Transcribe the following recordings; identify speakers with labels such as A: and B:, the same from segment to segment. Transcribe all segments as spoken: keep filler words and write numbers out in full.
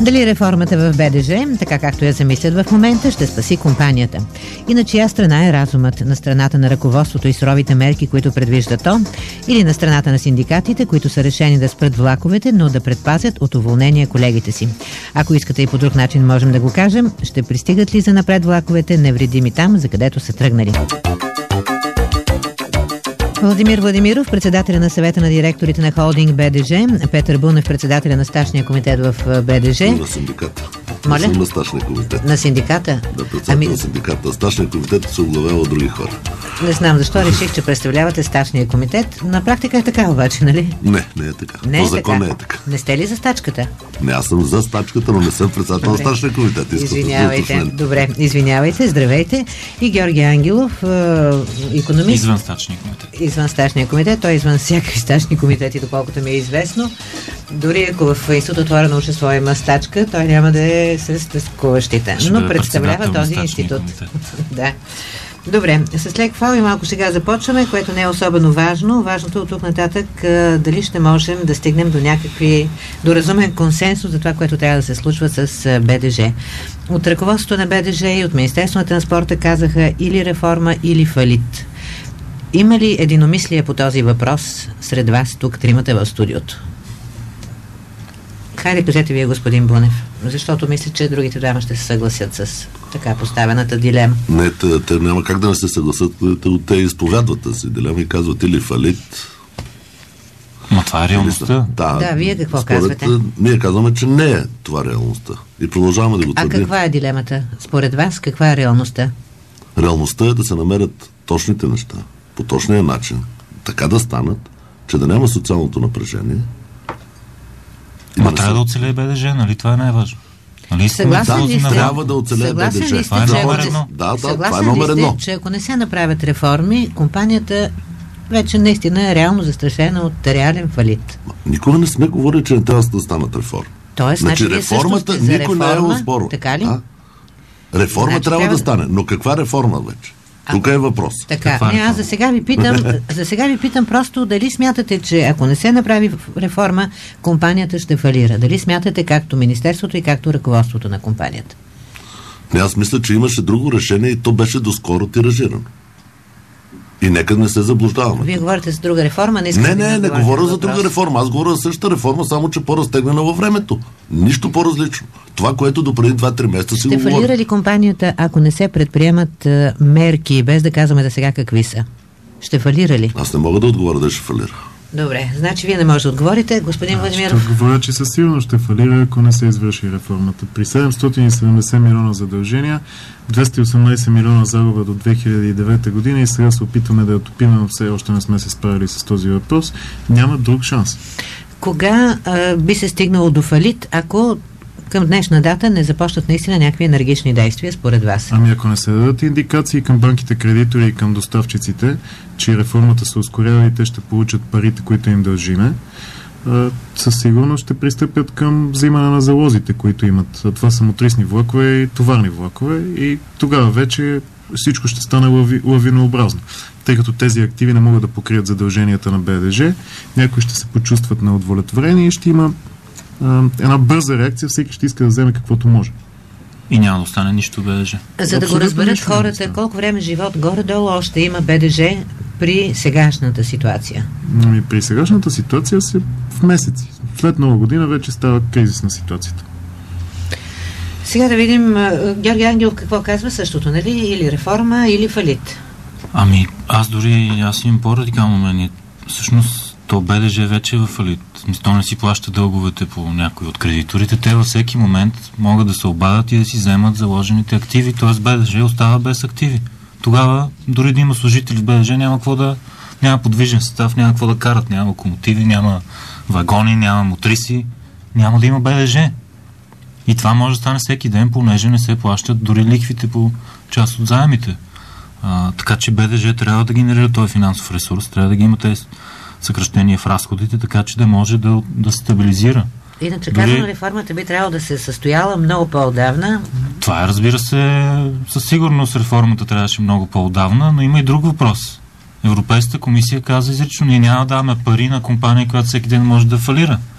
A: Дали реформата в БДЖ, така както я замислят в момента, ще спаси компанията? И на чия страна е разумът? На страната на ръководството и суровите мерки, които предвижда то? Или на страната на синдикатите, които са решени да спрат влаковете, но да предпазят от уволнение колегите си? Ако искате и по друг начин можем да го кажем, ще пристигат ли за напред влаковете невредими там, за където са тръгнали? Владимир Владимиров, председателя на съвета на директорите на холдинг БДЖ, Петър Бунев, председателя на стачния комитет в БДЖ.
B: На синдиката.
A: Моля?
B: На стачния комитет.
A: На синдиката?
B: Да, председател ами... на синдиката. Стачния комитет се оглавява от други хора.
A: Не знам защо реших, че представлявате стачния комитет. На практика е така обаче, нали?
B: Не, не е така.
A: Не
B: По
A: е
B: закон
A: така.
B: не е така.
A: Не сте ли за стачката?
B: Не, аз съм за стачката, но не съм председател на стачния комитет.
A: Извинявайте. Добре, извинявайте, здравейте. И Георги Ангелов, икономист.
C: Извън стачния комитет.
A: Извън стачния комитет. Той е извън всякакви стачни комитети, доколкото ми е известно. Дори ако в Институт отворено общество има стачка, той няма да е с стъскуващите. Но представлява този институт. Да. Добре, с лек фал и малко сега започваме, което не е особено важно. Важното от тук нататък дали ще можем да стигнем до някакви, до разумен консенсус за това, което трябва да се случва с БДЖ. От ръководството на БДЖ и от Министерството на транспорта казаха или реформа, или фалит. Има ли единомислие по този въпрос сред вас тук, тримата в студиото? Хайде, кажете вие, господин Бунев, защото мисля, че другите двама ще се съгласят с така поставената дилема.
B: Не, те, те няма как да не се съгласят, те, те изповядват тази дилема и казват или фалит.
C: Но това е реалността.
B: Да,
A: да, вие какво
B: според,
A: казвате?
B: Ние казваме, че не е това реалността. И продължаваме да го твърдим.
A: А каква е дилемата? Според вас, каква е реалността?
B: Реалността е да се намерят точните неща, по точния начин, така да станат, че да няма социалното напрежение.
C: Ма да трябва да оцелее БДЖ, нали? Това е най-важно. Нали?
A: Съгласен ли сте?
B: Трябва да оцелее БДЖ.
C: Това е номер едно.
B: Да, да, това е номер едно.
A: Че ако не се направят реформи, компанията вече наистина е реално застрашена от реален фалит.
B: Никога не сме говорили, че не трябва да станат реформи.
A: Тоест,
B: значи,
A: значи
B: реформата никой реформа, не е оспорил.
A: Така ли?
B: А? Реформа значи, трябва, трябва да стане, но каква реформа вече? Тук е въпрос.
A: Така, не, аз за сега ви питам, за сега ви питам просто дали смятате, че ако не се направи реформа, компанията ще фалира. Дали смятате както Министерството и както ръководството на компанията?
B: Не, аз мисля, че имаше друго решение и то беше доскоро тиражирано. И нека не се заблуждаваме.
A: Вие говорите за друга реформа, не
B: Не, не, не говоря за друга реформа. Аз говоря за същата реформа, само че по-разтегнена във времето. Нищо по-различно. Това, което допреди два-три месеца си го говоря.
A: Ще фалира ли компанията, ако не се предприемат а, мерки, без да казваме да сега какви са? Ще фалира ли?
B: Аз не мога да отговоря да ще фалира.
A: Добре, значи вие не можете да отговорите, господин Владимиров.
D: Ще отговоря, че със сигурност ще фалира, ако не се извърши реформата. При седемстотин и седемдесет милиона задължения, двеста и осемнадесет милиона загуба до две хиляди и девета година и сега се опитваме да я топим, но все още не сме се справили с този въпрос. Няма друг шанс.
A: Кога а, би се стигнало до фалит, ако към днешна дата не започнат наистина някакви енергични действия, според вас?
D: Ами ако не се дадат индикации към банките кредитори и към доставчиците, че реформата се ускорява и те ще получат парите, които им дължиме, със сигурност ще пристъпят към взимане на залозите, които имат. Това са мотрисни влакове и товарни влакове и тогава вече всичко ще стане лави, лавинообразно. Тъй като тези активи не могат да покрият задълженията на БДЖ, някои ще се почувстват неудовлетворени и ще има една бърза реакция, всеки ще иска да вземе каквото може.
C: И няма да остане нищо БДЖ.
A: За да го разберат хората, колко време живот горе-долу още има БДЖ при сегашната ситуация?
D: Ами, при сегашната ситуация се в месеци. След нова година вече става кризисна ситуацията.
A: Сега да видим Георги Ангелов какво казва същото, нали? Или реформа, или фалит.
C: Ами, аз дори аз имам по-радикално мнение. Всъщност то БДЖ вече е в фалит. То не си плаща дълговете по някои от кредиторите. Те във всеки момент могат да се обадят и да си вземат заложените активи, т.е. БДЖ остава без активи. Тогава, дори да има служители в БДЖ, няма какво да, няма подвижен състав, няма какво да карат, няма локомотиви, няма вагони, няма мотриси, няма да има БДЖ. И това може да стане всеки ден, понеже не се плащат дори лихвите по част от заемите. А, така че БДЖ трябва да генерира този финансов ресурс, трябва да ги има тези съкращение в разходите, така че да може да, да стабилизира.
A: Иначе Дори... казано, реформата би трябвало да се състояла много по-отдавна.
C: Това е, разбира се, със сигурност реформата трябваше много по-отдавна, но има и друг въпрос. Европейската комисия каза изрично, ние няма да даваме пари на компания, която всеки ден може да фалира.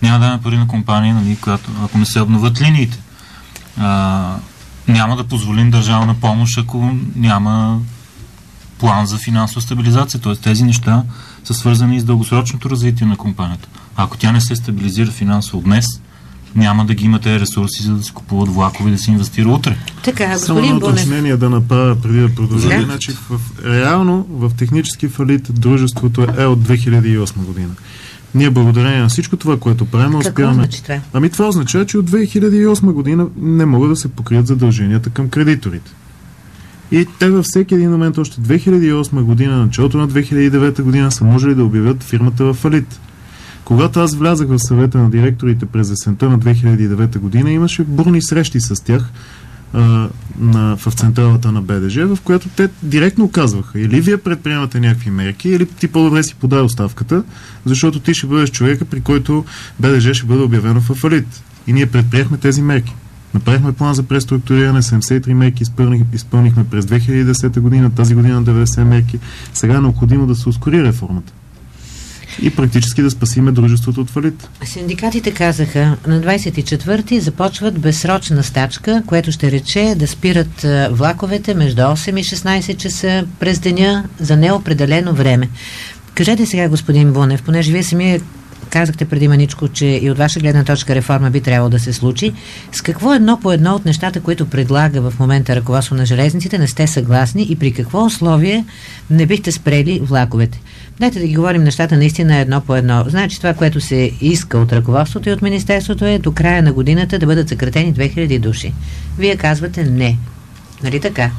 C: Няма да даме пари на компания, нали, която, ако не се обновят линиите. А, няма да позволим държавна помощ, ако няма план за финансова стабилизация. Т.е. тези неща са свързани с дългосрочното развитие на компанията. А ако тя не се стабилизира финансово днес, няма да ги има тези ресурси, за да се купуват влакове и да се инвестира утре.
A: Така,
D: само на уточнение да направя преди да продължим. Да. Значи, в, реално в технически фалит дружеството е от две хиляди и осма година. Ние благодарение на всичко това, което правим, успяваме...
A: Значи това?
D: Ами това означава, че от две хиляди и осма година не могат да се покрият задълженията към кредиторите. И те във всеки един момент, още две хиляди и осма година, началото на две хиляди и девета година, са можели да обявят фирмата в фалит. Когато аз влязах в съвета на директорите през есента на две хиляди и девета година, имаше бурни срещи с тях а, на, в централата на Б Д Ж, в която те директно казваха: или вие предприемате някакви мерки, или ти по-добре си подай оставката, защото ти ще бъдеш човека, при който Б Д Ж ще бъде обявено в фалит. И ние предприехме тези мерки. Направихме план за преструктуриране, седемдесет и три мерки изпълних, изпълнихме през две хиляди и десета година, тази година деветдесет мерки. Сега е необходимо да се ускори реформата и практически да спасиме дружеството от фалит.
A: Синдикатите казаха, на двадесет и четвърти започват безсрочна стачка, което ще рече да спират влаковете между осем и шестнадесет часа през деня за неопределено време. Кажете сега, господин Бунев, понеже вие самия казахте преди маничко, че и от ваша гледна точка реформа би трябвало да се случи, с какво едно по едно от нещата, които предлага в момента ръководство на железниците, не сте съгласни и при какво условие не бихте спрели влаковете? Дайте да ги говорим нещата наистина едно по едно. Значи това, което се иска от ръководството и от министерството, е до края на годината да бъдат съкратени две хиляди души. Вие казвате не. Нали така?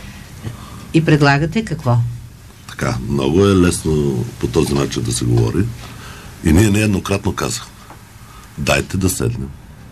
A: И предлагате какво?
B: Така, много е лесно по този начин да се говори. И ние нееднократно казахме: дайте да седнем,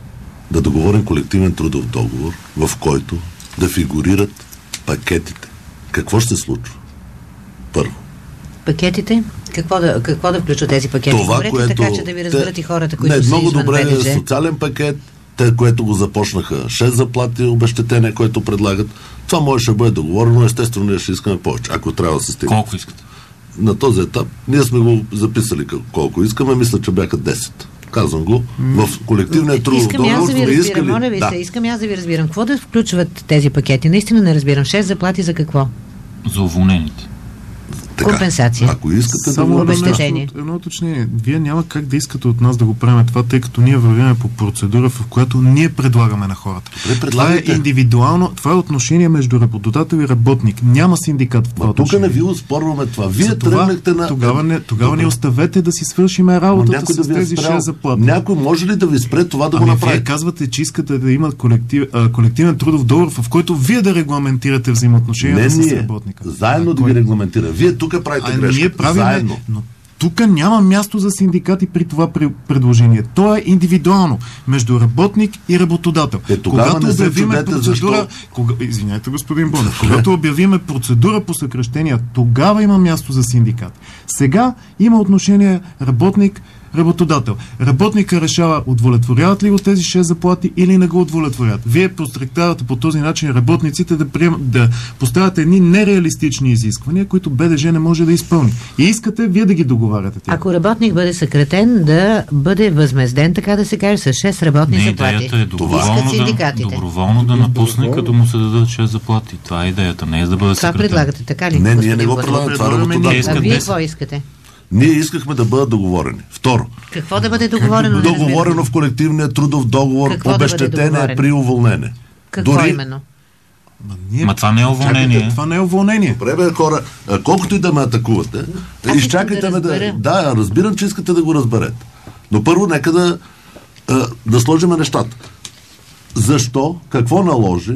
B: да договорим колективен трудов договор, в който да фигурират пакетите. Какво ще се случва? Първо.
A: Пакетите? Какво да, какво да включва тези пакети?
B: Това,
A: Говорете
B: което
A: така, че да ви разберат
B: те,
A: и хората, които
B: не,
A: са
B: много
A: извън
B: добре
A: Б Д Ж.
B: социален пакет, те, което го започнаха, шест заплати, обезщетения, което предлагат. Това може да бъде договорено, естествено ние ще искаме повече, ако трябва да се стигне.
C: Колко искате?
B: На този етап ние сме го записали колко искаме, мисля, че бяха десет. Казвам го в колективния трудов договор.
A: Искам аз да ви разбирам,
B: искали...
A: моля ви
B: да.
A: се, искам аз да ви разбирам. Какво да включват тези пакети? Наистина не разбирам. шест заплати за какво?
C: За уволнените.
B: Така,
A: компенсация.
B: Ако искате
D: само
B: да
A: обезщетение.
D: Едно уточнение. Вие няма как да искате от нас да го правим това, тъй като ние вървим по процедура, в която ние предлагаме на хората. Това е индивидуално, това е отношение между работодател и работник. Няма синдикат в това отношение.
B: Тук не ви оспорваме това. Вие тръгнахте на...
D: Тогава не, тогава не оставете да си свършиме работата с
B: да
D: тези шест заплати.
B: Някой може ли да ви спре това да
D: ами
B: го направи?
D: Вие казвате, че искате да има колектив, а, колективен трудов договор, в който вие да регламентирате взаимоотношенията с работника.
B: Заедно а, да ги регламентира. Вие тук правите
D: а,
B: грешка.
D: Ние правиме,
B: заедно.
D: Но тук няма място за синдикати при това предложение. То е индивидуално между работник и работодател.
B: Е,
D: когато
B: не
D: обявиме процедура, кога, извиняйте, господин Бунев, когато обявиме процедура по съкращения, тогава има място за синдикат. Сега има отношение работник работодател. Работника решава удовлетворяват ли го тези шест заплати или не го удовлетворят. Вие постректавате по този начин работниците да, прием, да поставят едни нереалистични изисквания, които Б Д Ж не може да изпълни. И искате вие да ги договаряте. Тя.
A: Ако работник бъде съкратен, да бъде възмезден, така да се каже, с шест работни
C: не,
A: заплати.
C: Идеята е доброволно да, доброволно да напусне, като му се дадат шест заплати. Това е идеята, не е да бъде съкратен.
A: Това предлагате, така ли?
B: Не, ние не го предлагаме, това работодател.
A: А вие какво искате?
B: Ние искахме да бъдат договорени. Второ.
A: Какво да бъде договорено?
B: Договорено в колективния трудов договор,
A: какво
B: обезщетение да при уволнение.
A: Какво Дори... именно?
D: Ма, ние...
C: Ма това не е уволнение.
D: Чакайте, това не е уволнение.
B: Добре, бе, хора, колкото и да ме атакувате,
A: Аз
B: изчакайте
A: да
B: ме
A: разбера.
B: да... Да, разбирам, че искате да го разберете. Но първо нека да, да сложим нещата. Защо, какво наложи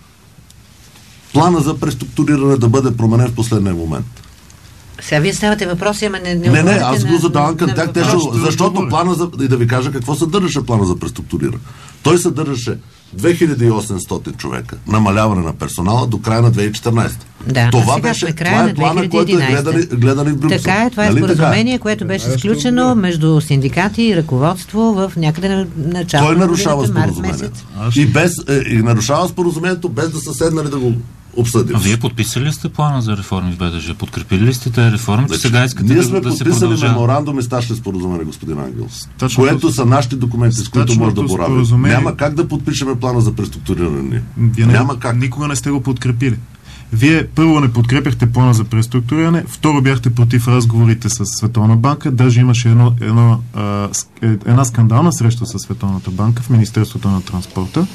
B: плана за преструктуриране да бъде променен в последния момент?
A: Сега вие ставате въпроси, ама не не
B: Не, не, аз го задавам към тях,
A: въпрос.
B: защото плана за... И да ви кажа какво съдържаше плана за преструктуриране. Той съдържаше две хиляди и осемстотин човека, намаляване на персонала до края на две хиляди и четиринадесета.
A: Да,
B: това
A: сега
B: беше,
A: сме края
B: това
A: на
B: е плана, който е гледани, гледани в Брюксел.
A: Така е, това е
B: нали
A: споразумение,
B: така?
A: което беше сключено между синдикати и ръководство в някъде на началото.
B: Той нарушава
A: споразумението.
B: И, без, е, и нарушава споразумението без да са седнали да го обсъдим.
C: А вие подписали сте плана за реформи в БДЖ? Подкрепили ли сте тези реформи, че
B: значи,
C: сега искате
B: ние
C: да,
B: сме
C: да се
B: подписали
C: продължава?
B: меморандум и стачни споразумения, господин Ангелс.
D: Точно
B: Което
D: то,
B: са нашите документи, с които може да боравим.
D: споразумение...
B: Няма как да подпишеме плана за преструктуриране.
D: Вие
B: Няма
D: не,
B: как.
D: Никога не сте го подкрепили. Вие първо не подкрепяхте плана за преструктуриране, второ бяхте против разговорите с Световна банка, даже имаше едно, едно, а, една скандална среща с Световната банка в Министерството на транспорта.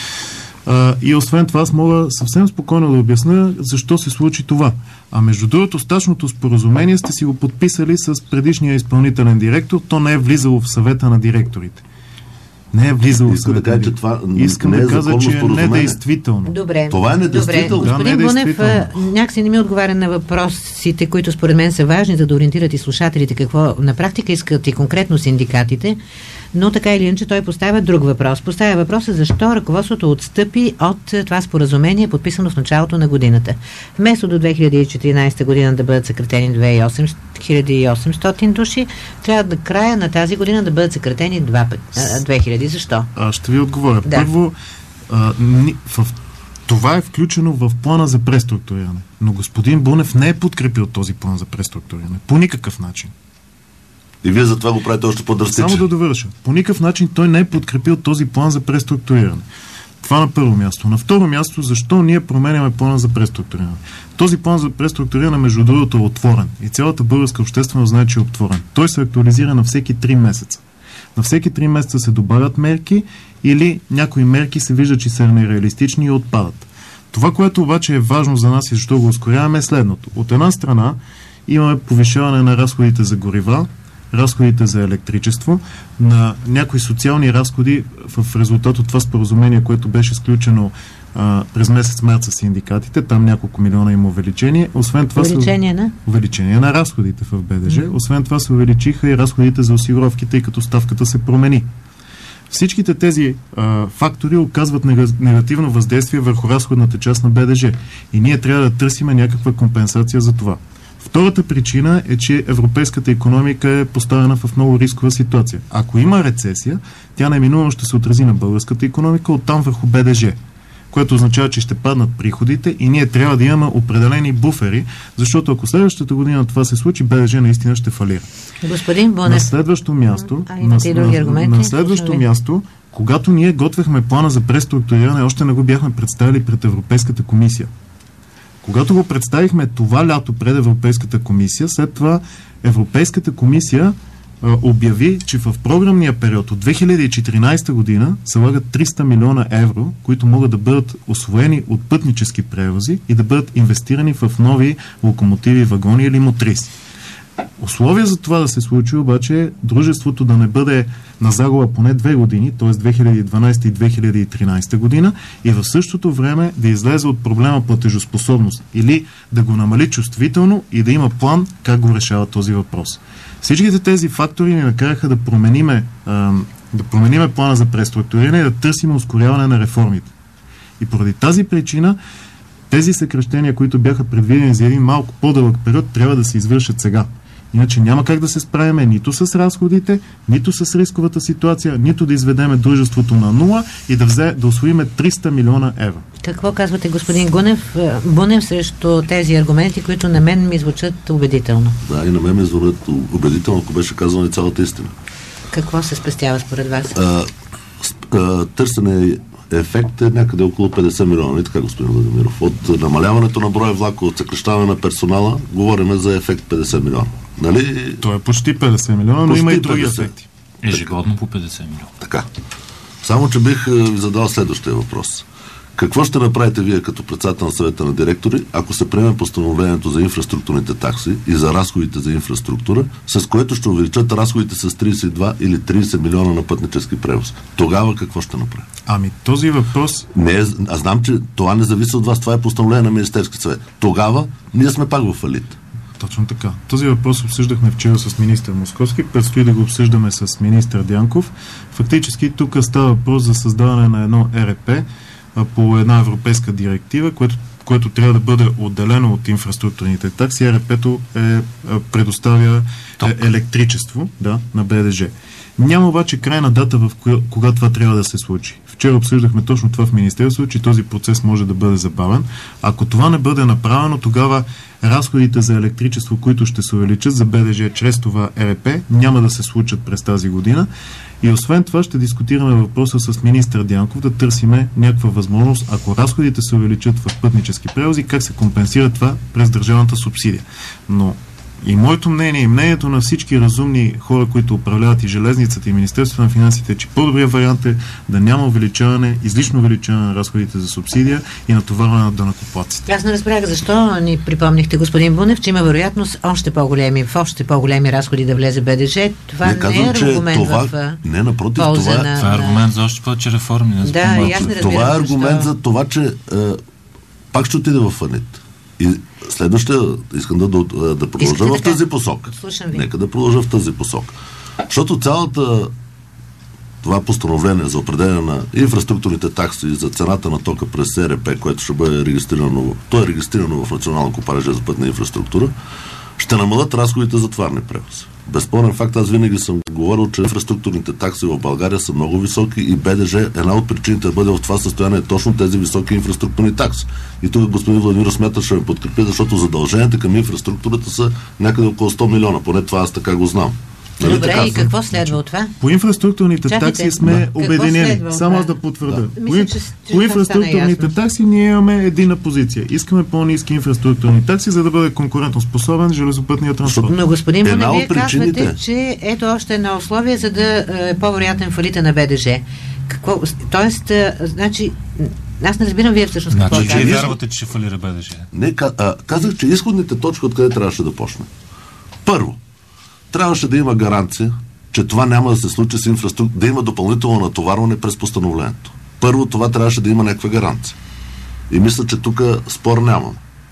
D: А, и освен това аз мога съвсем спокойно да обясня защо се случи това. А между другото, стачното споразумение сте си го подписали с предишния изпълнителен директор, то не е влизало в съвета на директорите. Не е влизало в съвета.
B: Да кажа, че това
D: Искам
B: не е
D: да кажа, че е недействително.
A: Добре.
B: Това е недействително.
A: Добре. Господин
D: да,
A: Бунев, някакси не ми отговаря на въпросите, които според мен са важни, за да ориентират и слушателите какво на практика искат и конкретно синдикатите, но така или иначе той поставя друг въпрос. Поставя въпроса защо ръководството отстъпи от това споразумение, подписано в началото на годината. Вместо до две хиляди и четиринадесета година да бъдат съкратени две хиляди и осемстотин души, трябва до края на тази година да бъдат съкратени две хиляди. Защо?
D: А, ще ви отговоря.
A: Да.
D: Първо, а, ни, в, това е включено в плана за преструктуриране. Но господин Бунев не е подкрепил този план за преструктуриране. По никакъв начин.
B: И вие затова го правите още по-драстично.
D: Само да довърша. По никакъв начин той не е подкрепил този план за преструктуриране. Това на първо място. На второ място, защо ние променяме плана за преструктуриране? Този план за преструктуриране, между другото, е отворен. И цялата българска общественост знае, че е отворен. Той се актуализира на всеки три месеца. На всеки три месеца се добавят мерки или някои мерки се вижда, че са нереалистични и отпадат. Това, което обаче е важно за нас и защо го ускоряваме, е следното. От една страна имаме повишаване на разходите за горива, разходите за електричество, на някои социални разходи в резултат от това споразумение, което беше сключено а, през месец март с синдикатите, там няколко милиона има увеличение. Освен това
A: увеличение
D: се...
A: на?
D: Увеличение на разходите в БДЖ. Mm-hmm. Освен това се увеличиха и разходите за осигуровки, тъй като ставката се промени. Всичките тези а, фактори оказват негативно въздействие върху разходната част на БДЖ. И ние трябва да търсиме някаква компенсация за това. Втората причина е, че европейската икономика е поставена в много рискова ситуация. Ако има рецесия, тя неминуемо ще се отрази на българската икономика, оттам върху БДЖ, което означава, че ще паднат приходите и ние трябва да имаме определени буфери, защото ако следващата година това се случи, БДЖ наистина ще фалира.
A: Господин Бунев.
D: На следващо място,
A: а,
D: на, на, на следващо
A: Слушай.
D: място, когато ние готвехме плана за преструктуриране, още не го бяхме представили пред Европейската комисия. Когато го представихме това лято пред Европейската комисия, след това Европейската комисия а, обяви, че в програмния период от две хиляди и четиринадесета година се влагат триста милиона евро, които могат да бъдат усвоени от пътнически превози и да бъдат инвестирани в нови локомотиви, вагони или мотриси. Условия за това да се случи обаче е дружеството да не бъде на загуба поне две години, т.е. две хиляди и дванадесета и две хиляди и тринадесета година, и в същото време да излезе от проблема платежоспособност или да го намали чувствително и да има план как го решава този въпрос. Всичките тези фактори ни накараха да промениме, а, да промениме плана за преструктуриране и да търсим ускоряване на реформите. И поради тази причина тези съкращения, които бяха предвидени за един малко по-дълъг период, трябва да се извършат сега. Иначе няма как да се справяме нито с разходите, нито с рисковата ситуация, нито да изведеме дружеството на нула и да, взе, да усвоиме триста милиона евро.
A: Какво казвате, господин Гунев, Бунев, срещу тези аргументи, които на мен ми звучат убедително?
B: Да, и на мен ми звучат убедително, ако беше казана и цялата истина.
A: Какво се спестява според вас?
B: А, а, търсене ефект е някъде около петдесет милиона, и така, господин Владимиров. От намаляването на броя влака, от съкращаване на персонала, говорим за ефект петдесет милиона. Нали?
D: То е почти петдесет милиона, но
B: почти
D: има и други
B: петдесет.
D: ефекти.
C: Ежегодно по петдесет милиона.
B: Така. Само, че бих ви задал следващия въпрос. Какво ще направите вие като председател на съвета на директори, ако се приеме постановлението за инфраструктурните такси и за разходите за инфраструктура, с което ще увеличат разходите с тридесет и два или тридесет милиона на пътнически превоз? Тогава какво ще направи?
D: Ами този въпрос...
B: Не е, аз знам, че това не зависи от вас, това е постановление на Министерския съвет. Тогава ние сме пак в фалит.
D: Точно така. Този въпрос обсъждахме вчера с министър Московски, предстои да го обсъждаме с министър Дянков. Фактически тук става въпрос за създаване на едно Е Р П по една европейска директива, което, което трябва да бъде отделено от инфраструктурните такси. Е Р П-то е, предоставя е, електричество, да, на Б Д Ж. Няма обаче крайна дата, в кога, кога това трябва да се случи. Вчера обсъждахме точно това в Министерството, че този процес може да бъде забавен. Ако това не бъде направено, тогава разходите за електричество, които ще се увеличат за БДЖ чрез това Е Р П, няма да се случат през тази година. И освен това ще дискутираме въпроса с министър Дянков да търсиме някаква възможност, ако разходите се увеличат в пътнически превози, как се компенсира това през държавната субсидия. Но и моето мнение, и мнението на всички разумни хора, които управляват и железницата, и Министерството на финансите, че по-добрият вариант е да няма увеличаване, излишно увеличаване на разходите за субсидия и натоварване на данъкоплатците.
A: Аз не разбрах защо ни припомнихте, господин Бунев, че има вероятност още по-големи, в още по-големи разходи да влезе БДЖ. Това не, казвам, не е аргумент
B: това,
A: в
B: не, напротив,
A: полза
B: това,
A: на...
C: Това е аргумент за още повече реформи.
A: Да, да и аз не разбирам
B: това е аргумент
A: защо...
B: за това, че е, пак ще отиде в ФАНИТ. И следващия, искам да, да, да продължа Искате в тази посока. Нека да продължа в тази посока. Защото цялата това постановление за определение на инфраструктурните такси за цената на тока през Е Р П, което ще бъде регистрирано, то е регистрирано в Национална компания железопътна инфраструктура, ще намалят разходите за товарни превози. Безспорен факт, аз винаги съм говорил, че инфраструктурните такси в България са много високи и БДЖ, една от причините да бъде в това състояние е точно тези високи инфраструктурни такси. И тук господин Владимир смята, ще ме подкрепи, защото задълженията към инфраструктурата са някъде около сто милиона, поне това аз така го знам.
A: Нали, Добре, така, и какво следва от това?
D: По инфраструктурните Чакайте, такси сме да. обединени. Само аз да потвърда. Да. По, Мисля, че, по инфраструктурните такси ние имаме единна позиция. Искаме по-ниски инфраструктурни такси, за да бъде конкурентоспособен железопътният транспорт.
A: Но господин Бунев, вие
B: причините...
A: казвате, че ето още едно условие, за да е по-вероятен фалита на БДЖ. Какво? Тоест, значи, аз не разбирам вие всъщност какво
C: значи,
A: казвате.
C: Вие вярвате, че ще фалира БДЖ?
B: Не, а, казах, че изходните точки откъде трябваше да почне. Първо, трябваше да има гаранция, че това няма да се случи с инфраструктура, да има допълнително натоварване през постановлението. Първо, това трябваше да има някаква гаранция. И мисля, че тук спор няма.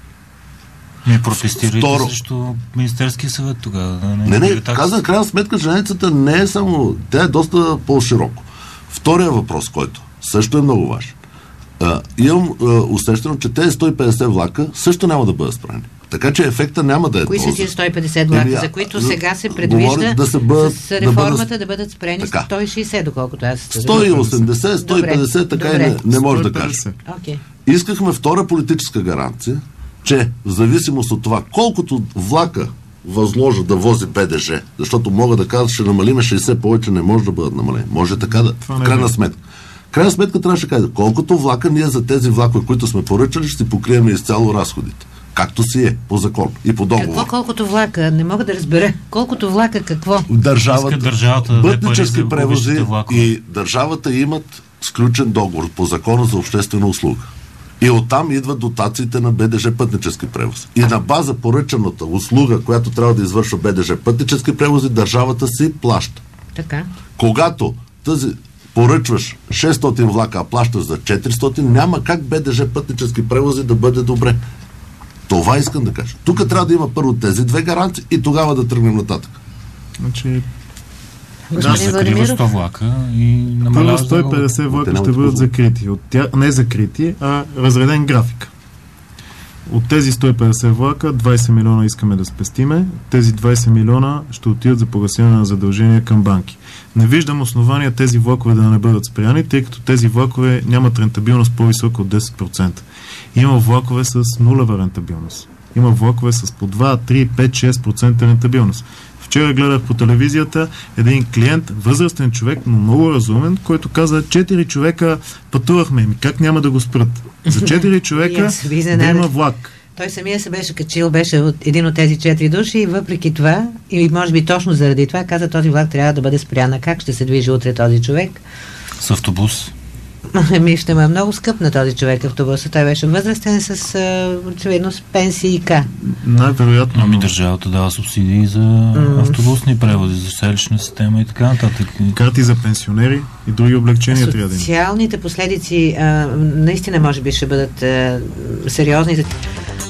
C: Не протестирайте Второ... срещу Министерския съвет тогава. Да не,
B: не, не казах, крайна сметка, железницата не е само... Тя е доста по-широко. Втория въпрос, който също е много важен. А, имам а, усещане, че тези сто и петдесет влака също няма да бъдат спрени. Така че ефекта няма да е
A: Кои
B: този.
A: са тия сто и петдесет влака,
B: Еми,
A: за които сега се предвижда
B: да се бъдат,
A: с реформата да бъдат,
B: да
A: бъдат спрени
B: така.
A: сто и шейсет, доколкото аз...
B: сто и осемдесет, сто и петдесет, така и не, не може да кажа.
A: Okay.
B: Искахме втора политическа гаранция, че в зависимост от това, колкото влака възложа да вози БДЖ, защото мога да кажа, ще намалиме шейсет, повече не може да бъдат намалени. Може така да. В крайна сметка. крайна сметка трябваше да кажа, колкото влака ние за тези влакове, които сме поръчали, ще си покрием изцяло разходите. Както си е, по закон и по договор.
A: Какво колкото влака? Не мога да разбера. Колкото влака какво?
B: Държавата,
C: държавата да
B: пътнически превози и държавата имат сключен договор по закона за обществена услуга. И оттам идват дотациите на БДЖ пътнически превози. И на база поръчаната услуга, която трябва да извършва БДЖ пътнически превози, държавата си плаща.
A: Така.
B: Когато тази поръчваш шестстотин влака, а плащаш за четиристотин, няма как БДЖ пътнически превози да бъде добре. Това искам да кажа. Тук трябва да има първо тези две гаранции и тогава да тръгнем нататък.
D: Значи...
C: Да, закрива сто влака и намалява...
D: сто и петдесет влака ще бъдат закрити. От тя... Не закрити, а разреден график. От тези сто и петдесет влака, двайсет милиона искаме да спестиме. Тези двайсет милиона ще отидат за погасяване на задължения към банки. Не виждам основания тези влакове да не бъдат спряни, тъй като тези влакове нямат рентабилност по-висока от десет процента. Има влакове с нулева рентабилност. Има влакове с по два, три, пет, шест процента рентабилност. Вчера гледах по телевизията един клиент, възрастен човек, но много разумен, който каза, четири човека пътувахме. Ми как няма да го спрат? За четири човека да има влак.
A: Той самия се беше качил, беше от един от тези четири души и въпреки това, и може би точно заради това, каза, този влак трябва да бъде спрян. Как ще се движи утре този човек?
C: С автобус.
A: Ми ще му е много скъп на този човек автобуса. Той беше възрастен с, очевидно, с пенсийка.
D: Най-вероятно.
C: Ами държавата дава субсидии за mm. автобусни превози, за селищна система и така нататък.
D: Карти за пенсионери и други облегчения трябва да има.
A: Социалните последици а, наистина може би ще бъдат а, сериозни.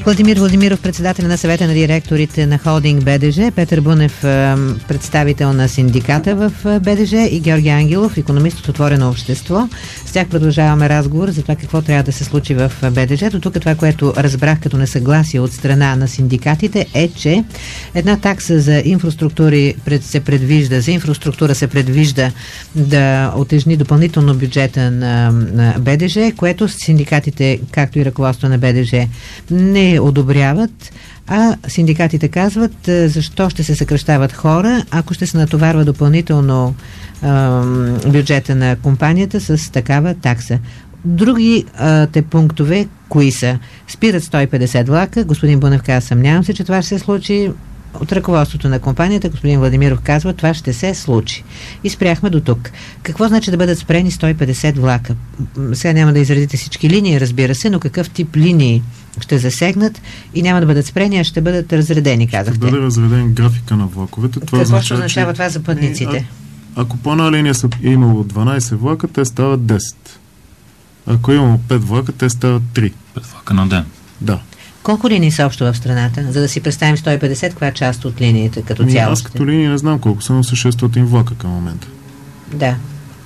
A: Владимир Владимиров, председател на съвета на директорите на холдинг БДЖ, Петър Бунев, представител на синдиката в БДЖ и Георги Ангелов, икономист от Отворено общество. С тях продължаваме разговор за това какво трябва да се случи в БДЖ. До тук това, което разбрах като несъгласие от страна на синдикатите, е, че една такса за инфраструктури се предвижда, за инфраструктура се предвижда да отежни допълнително бюджета на, на БДЖ, което синдикатите, както и ръководство на БДЖ, не одобряват, а синдикатите казват защо ще се съкращават хора, ако ще се натоварва допълнително е, бюджета на компанията с такава такса. Други е, те пунктове, кои са? Спират сто и петдесет влака. Господин Бунев каза, съмнявам се, че това ще се случи. От ръководството на компанията, господин Владимиров казва, това ще се случи. И спряхме до тук. Какво значи да бъдат спрени сто и петдесет влака? Сега няма да изредите всички линии, разбира се, но какъв тип линии ще засегнат и няма да бъдат спрени, а ще бъдат разредени, казахте.
D: Ще бъде разреден графика на влаковете. Това
A: Какво
D: означава,
A: ще означава
D: че...
A: това за пътниците?
D: А, ако по една линия са имало дванайсет влака, те стават десет. Ако имало пет влака, те стават три.
C: пет влака на ден.
D: Да.
A: Колко линии са общо в страната? За да си представим сто и петдесет, каква част от линиите като
D: Ми,
A: цяло?
D: Аз като линии не знам колко, само са шестстотин влака към момента.
A: Да.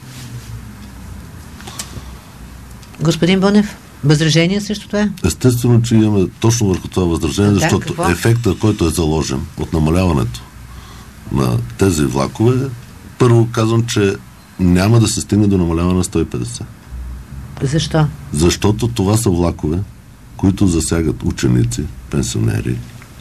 A: Господин Бунев, възражение срещу това?
B: Естествено, че имаме точно върху това възражение,
A: Да,
B: защото
A: какво?
B: ефектът, който е заложен от намаляването на тези влакове, първо казвам, че няма да се стигне до намаляване на сто и петдесет.
A: Защо?
B: Защото това са влакове, които засягат ученици, пенсионери,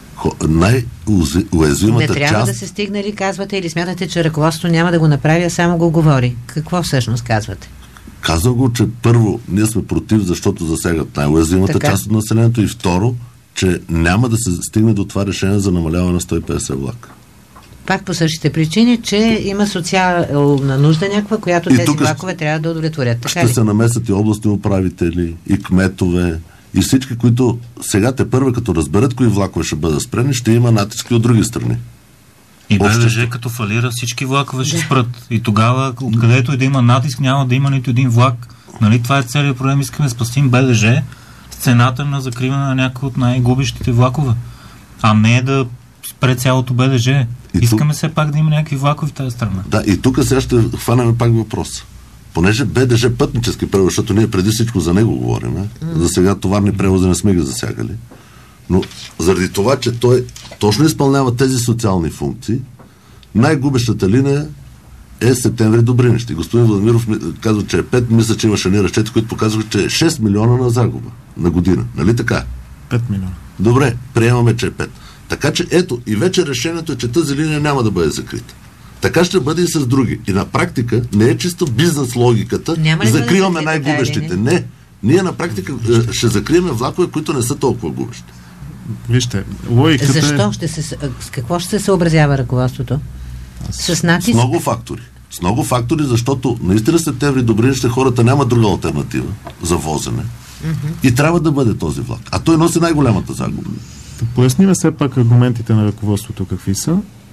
B: най-уязвимата
A: Не трябва
B: част.
A: да се стигне ли, казвате, или смятате, че ръководството няма да го направи, а само го говори? Какво всъщност казвате?
B: Казвам го, че първо, ние сме против, защото засягат най-уязвимата
A: Така.
B: част от населението, и второ, че няма да се стигне до това решение за намаляване на сто и петдесет влака.
A: Пак по същите причини, че има социална нужда някаква, която
B: И
A: тези
B: тук
A: влакове трябва да удовлетворят. Така
B: ще
A: ли?
B: се намесят и областни управители, и кметове, и всички, които сега те първо, като разберат кои влакове ще бъдат спрени, ще има натиски от други страни.
C: И
B: Общо.
C: БДЖ като фалира, всички влакове ще спрат. И тогава, откъдето и да има натиск, няма да има нито един влак. Нали, това е целият проблем. Искаме да спасим БДЖ с цената на закриване на някои от най-губещите влакове. А не да спре цялото БДЖ.
B: И
C: Искаме
B: тук...
C: все пак да има някакви влакове в тази страна.
B: Да, и тук сега ще хванем пак въпрос. Понеже БДЖ пътнически превоз, защото ние преди всичко за него говорим, mm. за сега товарни превози не сме ги засягали, но заради това, че той точно изпълнява тези социални функции, най-губещата линия е Септември Добринище. Господин Владимиров казва, че е пет, мисля, че имаше ни разчети, които показват, че е шест милиона на загуба на година. Нали така?
D: пет милиона.
B: Добре, приемаме, че е пет. Така че ето, и вече решението е, че тази линия няма да бъде закрита. Така ще бъде и с други. И на практика не е чисто бизнес логиката, закриваме най-губещите. Не. Ние на практика ще закриеме влакове, които не са толкова губещи.
D: Вижте, логиката
A: Защо?
D: е...
A: Ще се, с какво ще се съобразява ръководството? С натиск?
B: С много фактори. С много фактори, защото наистина Септември Добринище хората няма друга алтернатива за возене. Mm-hmm. И трябва да бъде този влак. А той носи най-голямата загуба.
D: Да поясним все пак аргументите на ръководството какви са.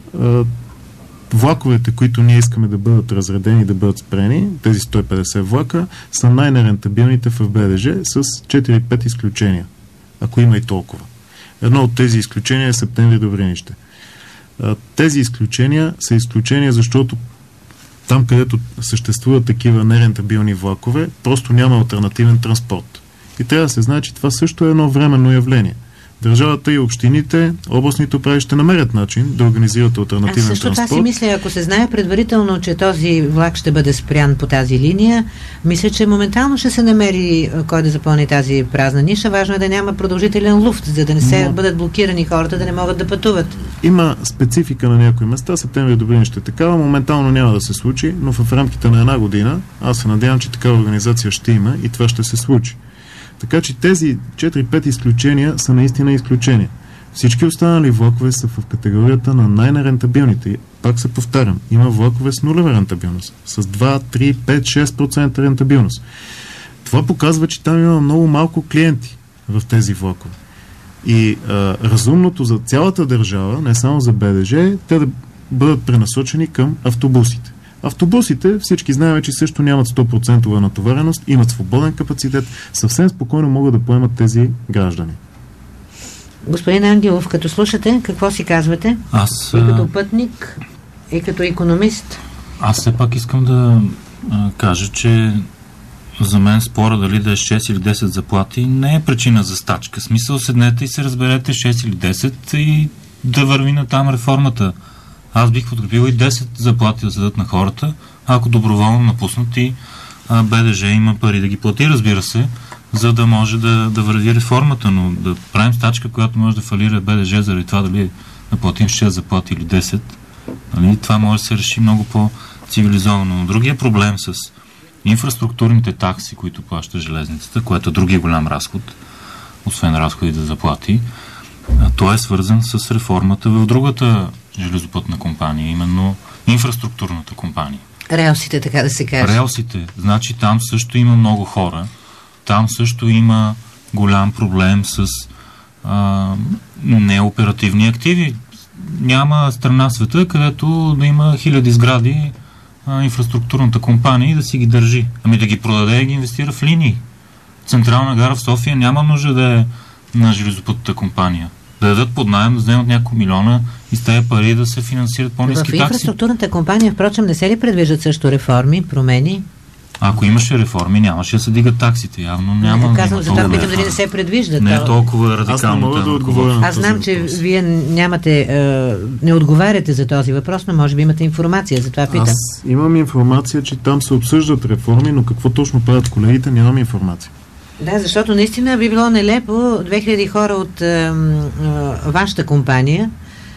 D: Влаковете, които ние искаме да бъдат разредени, да бъдат спрени, тези сто и петдесет влака, са най-нерентабилните в БДЖ с четири-пет изключения, ако има и толкова. Едно от тези изключения е Септември Добринище. Тези изключения са изключения, защото там, където съществуват такива нерентабилни влакове, просто няма алтернативен транспорт. И трябва да се знае, че това също е едно временно явление. Държавата и общините, областните управи ще намерят начин да организират алтернативен
A: Аз също
D: транспорт.
A: това си мисля, ако се знае предварително, че този влак ще бъде спрян по тази линия, мисля, че моментално ще се намери кой да запълни тази празна ниша. Важно е да няма продължителен луфт, за да не се
D: Но...
A: бъдат блокирани хората, да не могат да пътуват.
D: Има специфика на някои места. Септември Добринище е такава. Моментално няма да се случи, но в рамките на една година аз се надявам, че такава организация ще има и това ще се случи. Така че тези четири-пет изключения са наистина изключения. Всички останали влакове са в категорията на най-нерентабилните. Пак се повтарям, има влакове с нулева рентабилност, с два, три, пет, шест процента рентабилност. Това показва, че там има много малко клиенти в тези влакове. И а, разумното за цялата държава, не само за БДЖ, те да бъдат пренасочени към автобусите. Автобусите, всички знаем, че също нямат сто процента натовареност, имат свободен капацитет, съвсем спокойно могат да поемат тези граждани.
A: Господин Ангелов, като слушате, какво си казвате?
C: Аз...
A: И като пътник, и като икономист?
C: Аз все пак искам да а, кажа, че за мен спора дали да е шест или десет заплати не е причина за стачка. Смисъл, седнете и се разберете шест или десет и да върви на там реформата. Аз бих подкрепил и десет заплати да се дадат на хората, ако доброволно напуснат и а, БДЖ има пари да ги плати, разбира се, за да може да, да върви реформата, но да правим стачка, която може да фалира БДЖ заради това дали да платим шест заплати или десет, нали, това може да се реши много по-цивилизовано. Но другия проблем с инфраструктурните такси, които плаща железницата, което е другия голям разход, освен разходите за заплати, той е свързан с реформата в другата железопътна компания, именно инфраструктурната компания.
A: Релсите, така да се каже.
C: Релсите. Значи там също има много хора. Там също има голям проблем с а, неоперативни активи. Няма страна в света, където да има хиляди сгради а, инфраструктурната компания и да си ги държи. Ами да ги продаде и ги инвестира в линии. Централна гара в София няма нужда да е на железопътната компания. Да дадат под наем, да вземат няколко милиона и с тези пари да се финансират по-ниски такси.
A: В инфраструктурната компания, впрочем, не се ли предвиждат също реформи, промени?
C: Ако имаше реформи, нямаше да се дигат таксите. Явно няма.
A: Не, казвам, за това питам дали не се предвиждат.
C: Не е толкова радикално.
D: Аз, да отговоря
A: Аз знам, че въпрос. Вие нямате, е, не отговаряте за този въпрос, но може би имате информация, за това питам.
D: Аз имам информация, че там се обсъждат реформи, но какво точно правят колегите, нямам информация.
A: Да, защото наистина би било нелепо две хиляди хора от е, е, вашата компания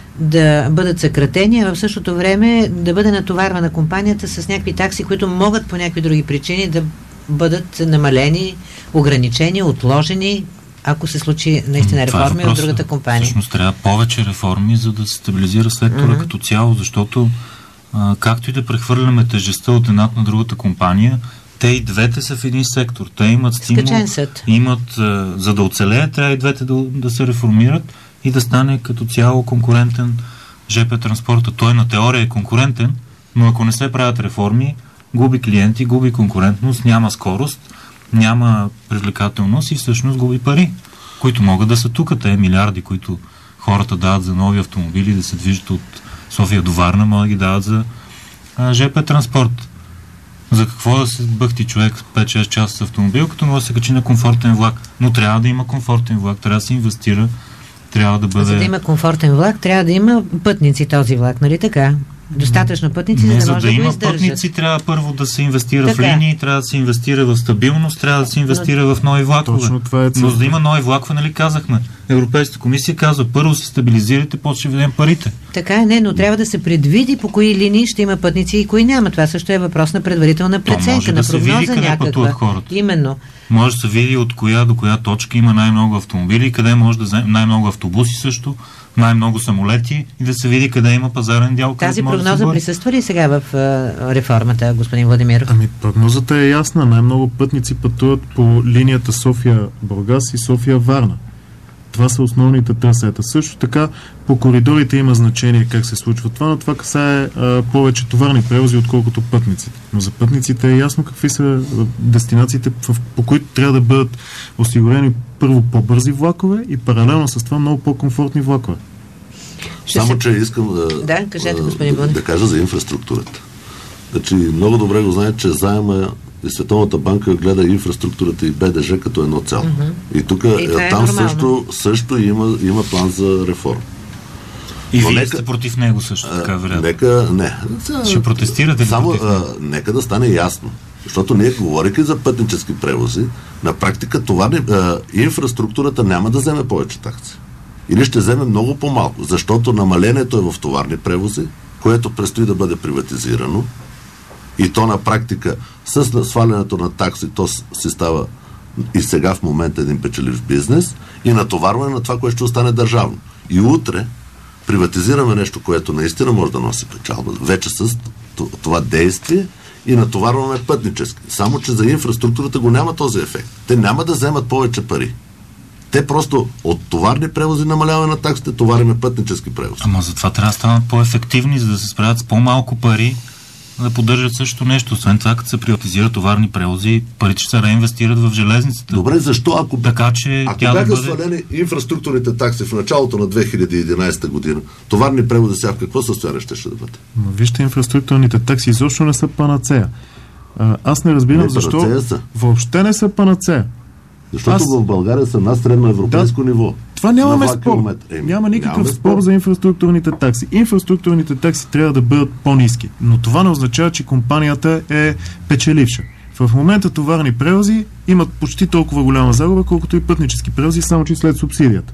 A: да бъдат съкратени, а в същото време да бъде натоварвана компанията с някакви такси, които могат по някакви други причини да бъдат намалени, ограничени, отложени, ако се случи наистина реформи от другата компания.
C: Всъщност трябва повече реформи, за да се стабилизира сектора mm-hmm. като цяло, защото а, както и да прехвърляме тежестта от едната на другата компания, те и двете са в един сектор. Те имат стимул, имат, а, за да оцелеят, трябва и двете да, да се реформират и да стане като цяло конкурентен ЖП транспорта. Той на теория е конкурентен, но ако не се правят реформи, губи клиенти, губи конкурентност, няма скорост, няма привлекателност и всъщност губи пари, които могат да са тук. Те милиарди, които хората дават за нови автомобили, да се движат от София до Варна, могат да ги дават за а, ЖП транспорт. За какво да се бъхти човек пет-шест часа с автомобил, като може да се качи на комфортен влак? Но трябва да има комфортен влак, трябва да се инвестира, трябва да бъде...
A: За да има комфортен влак, трябва да има пътници този влак, нали така? Достатъчно пътници,
C: не,
A: за да може
C: да, да
A: да го
C: издържат. За да има пътници, трябва първо да се инвестира така в линии, трябва да се инвестира в стабилност, трябва да се инвестира но... в нови влакове.
D: Точно това е.
C: Но за да има нови влакове, нали казахме, Европейската комисия казва, първо се стабилизирайте, после ще ведем парите.
A: Така е, не, но трябва да се предвиди по кои линии ще има пътници и кои няма. Това също е въпрос на предварителна преценка, на прогноза
C: да
A: някаква. Именно.
C: Може да се види от коя до коя точка има най-много автомобили, къде може да вземе най-много автобуси също, най-много самолети и да се види къде има пазарен дял.
A: Тази прогноза да присъства ли сега в uh, реформата, господин Владимиров?
D: Ами прогнозата е ясна. Най-много пътници пътуват по линията София-Бургас и София-Варна. Това са основните трасета. Също така по коридорите има значение как се случва това, но това касае а, повече товарни превози, отколкото пътниците. Но за пътниците е ясно какви са дестинациите, в, по които трябва да бъдат осигурени първо по-бързи влакове и паралелно с това много по-комфортни влакове.
B: Ще Само, се... че искам да,
A: да, кажете, господин
B: да, да кажа за инфраструктурата. Значи, много добре го знаят, че заема и Световната банка гледа инфраструктурата и БДЖ като едно цяло. Mm-hmm. И тук е там също, също има, има план за реформа.
C: И но вие нека, сте против него също така, вероятно.
B: Нека, не.
C: Ще протестирате ли
B: само,
C: против него?
B: А, нека да стане ясно. Защото ние, говорейки за пътнически превози, на практика това не, а, инфраструктурата няма да вземе повече такси. Или ще вземе много по-малко, защото намалението е в товарни превози, което предстои да бъде приватизирано. И то на практика с свалянето на такси, то си става и сега в момента един печеливш бизнес и натоварване на това, което ще остане държавно. И утре приватизираме нещо, което наистина може да носи печалба, вече с това действие и натоварваме пътнически. Само, че за инфраструктурата го няма този ефект. Те няма да вземат повече пари. Те просто от товарни превози намаляваме на таксите, товариме пътнически превози.
C: Ама затова трябва да станат по-ефективни, за да се справят с по-малко пари да поддържат също нещо. Освен това, като се приватизират товарни превози, парите ще се реинвестират в железницата.
B: Добре, защо ако,
C: така, че
B: ако
C: тя
B: бяха
C: да бъде...
B: свалени инфраструктурните такси в началото на две хиляди и единадесета година, товарни превози сега в какво състояние ще ще да бъде?
D: Но вижте, инфраструктурните такси изобщо не са панацея. А, аз не разбирам не, защо въобще не са панацея.
B: Защото аз... в България са на средно европейско да, ниво.
D: Това нямаме спор. Е, Няма никакъв спор, спор за инфраструктурните такси. Инфраструктурните такси трябва да бъдат по-ниски. Но това не означава, че компанията е печеливша. В момента товарни превози имат почти толкова голяма загуба, колкото и пътнически превози, само че след субсидията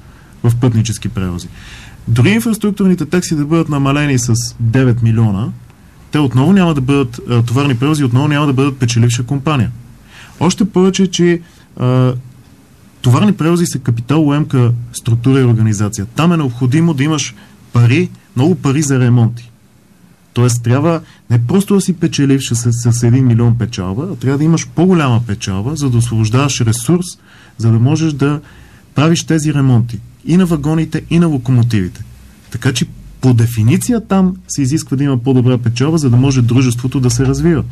D: в пътнически превози. Дори инфраструктурните такси да бъдат намалени с девет милиона, те отново няма да бъдат, товарни превози отново няма да бъдат печеливша компания. Още повече, че а, товарни превози са капиталоемка структура и организация. Там е необходимо да имаш пари, много пари за ремонти. Тоест трябва не просто да си печеливш с, с един милион печалба, а трябва да имаш по-голяма печалба, за да освобождаваш ресурс, за да можеш да правиш тези ремонти. И на вагоните, и на локомотивите. Така че по дефиниция там се изисква да има по-добра печалба, за да може дружеството да се развива.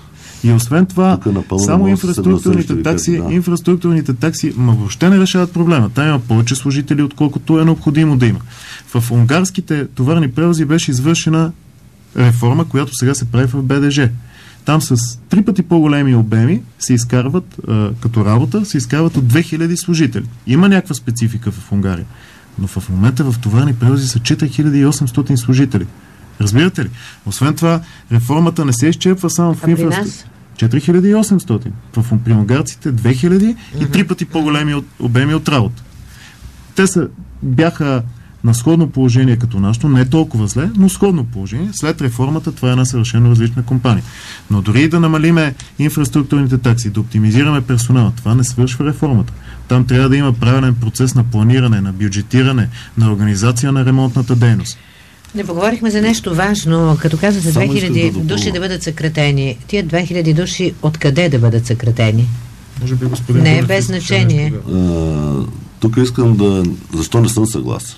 D: И освен това, само инфраструктурните такси, да. инфраструктурните такси ма въобще не решават проблема. Там има повече служители, отколкото е необходимо да има. В унгарските товарни превози беше извършена реформа, която сега се прави в Б Д Ж. Там с три пъти по-големи обеми се изкарват, а, като работа, се изкарват от две хиляди служители. Има някаква специфика в Унгария. Но в момента в товарни превози са четири хиляди и осемстотин служители. Разбирате ли? Освен това, реформата не се изчерпва само в инфраструктура. четири хиляди и осемстотин. В при унгарците две хиляди mm-hmm. и три пъти по-големи от, обеми от работа. Те са, бяха на сходно положение като нашето, не толкова зле, но сходно положение. След реформата това е една съвършено различна компания. Но дори и да намалиме инфраструктурните такси, да оптимизираме персонала, това не свършва реформата. Там трябва да има правилен процес на планиране, на бюджетиране, на организация на ремонтната дейност.
A: Не поговорихме за нещо важно, като казвате две хиляди да души да бъдат съкратени. Тия две хиляди души откъде да бъдат съкратени?
D: Може би господин
A: не е без значение.
B: Тук искам да... Защо не съм съгласен?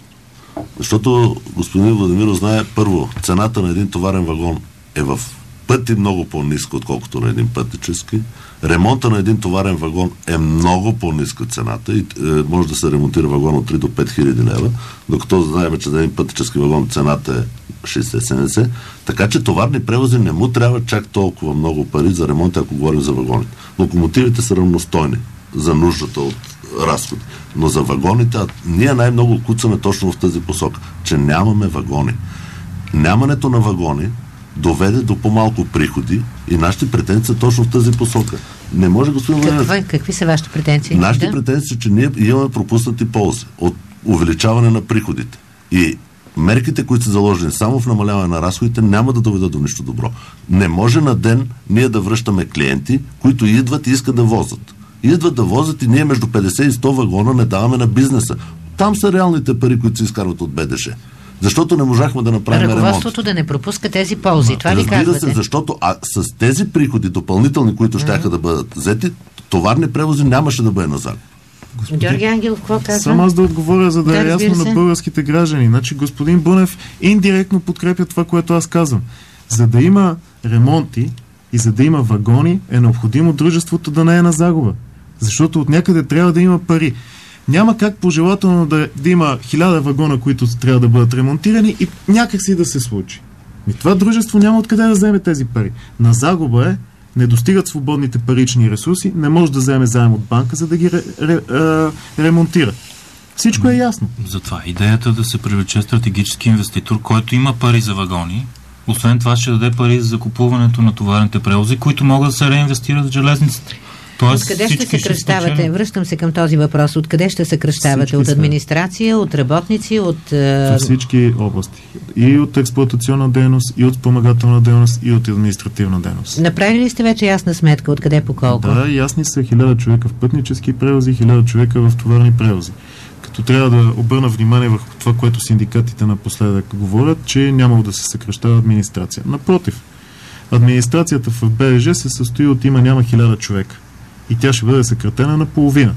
B: Защото господин Владимиров знае, първо, цената на един товарен вагон е в пъти много по-ниска, отколкото на един пътнически. Ремонта на един товарен вагон е много по-ниска цената и е, може да се ремонтира вагон от три до пет хиляди лева, докато знаем, че за един пътнически вагон цената е шейсет-седемдесет. Така че товарни превози не му трябва чак толкова много пари за ремонт, ако говорим за вагоните. Локомотивите са равностойни за нуждата от разходи. Но за вагоните, а ние най-много куцаме точно в тази посока, че нямаме вагони. Нямането на вагони доведе до по-малко приходи и нашите претенции са точно в тази посока. Не може, господин
A: Владимиров... Какви са вашите претенции?
B: Нашите
A: да?
B: претенции са, че ние имаме пропуснати ползи от увеличаване на приходите. И мерките, които са заложени само в намаляване на разходите, няма да доведат до нищо добро. Не може на ден ние да връщаме клиенти, които идват и искат да возят. Идват да возят и ние между петдесет и сто вагона не даваме на бизнеса. Там са реалните пари, които се изкарват от Б Д Ж. Защото не можахме да направим ремонт.
A: Ръководството да не пропуска тези ползи. А, това ли казвате?
B: Се, защото а, с тези приходи допълнителни, които mm-hmm. щяха да бъдат взети, товарни превози нямаше да бъде назад.
A: Господин... Георги Ангелов, какво казва?
D: Само аз да отговоря, за да, да е ясно се. На българските граждани. Значи господин Бунев индиректно подкрепя това, което аз казвам. За да има ремонти и за да има вагони, е необходимо дружеството да не е на загуба. Защото от някъде трябва да има пари. Няма как пожелателно да, да има хиляда вагона, които трябва да бъдат ремонтирани и някак си да се случи. И това дружество няма откъде да вземе тези пари. На загуба е, не достигат свободните парични ресурси, не може да вземе заем от банка, за да ги ре, ре, ре, ремонтира. Всичко е ясно.
C: Затова идеята да се привлече стратегически инвеститор, който има пари за вагони, освен това ще даде пари за закупуването на товарните превози, които могат да се реинвестират в железниците. Тоест,
A: откъде ще съкръщавате? Ще Връщам се към този въпрос. Откъде ще съкръщавате? От администрация, от работници, от...
D: Във всички области. И от експлоатационна дейност, и от спомагателна дейност, и от административна дейност.
A: Направили ли сте вече ясна сметка? Откъде по колко?
D: Да, ясни са хиляда човека в пътнически превози, хиляда човека в товарни превози. Като трябва да обърна внимание върху това, което синдикатите напоследък говорят, че нямало да се съкръщава администрация. Напротив, администрацията в Б Д Ж се състои от има няма хиляда човека. И тя ще бъде съкратена на половина.